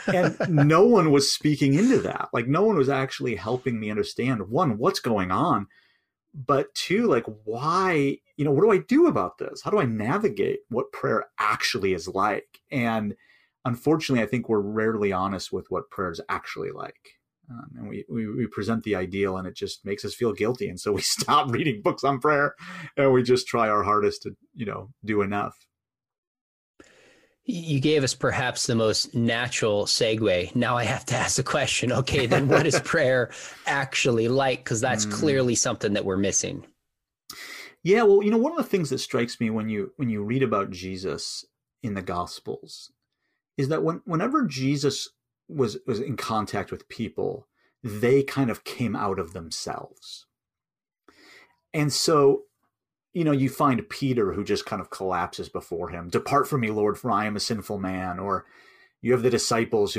And no one was speaking into that. Like, no one was actually helping me understand, one, what's going on, but two, like, why, what do I do about this? How do I navigate what prayer actually is like? And unfortunately, I think we're rarely honest with what prayer is actually like. And we present the ideal, and it just makes us feel guilty. And so we stop reading books on prayer, and we just try our hardest to, do enough. You gave us perhaps the most natural segue. Now I have to ask the question, okay, then what is prayer actually like? Because that's clearly something that we're missing. Yeah, well, one of the things that strikes me when you read about Jesus in the Gospels is that whenever Jesus was in contact with people, they kind of came out of themselves. And so, you find Peter, who just kind of collapses before him. "Depart from me, Lord, for I am a sinful man." Or you have the disciples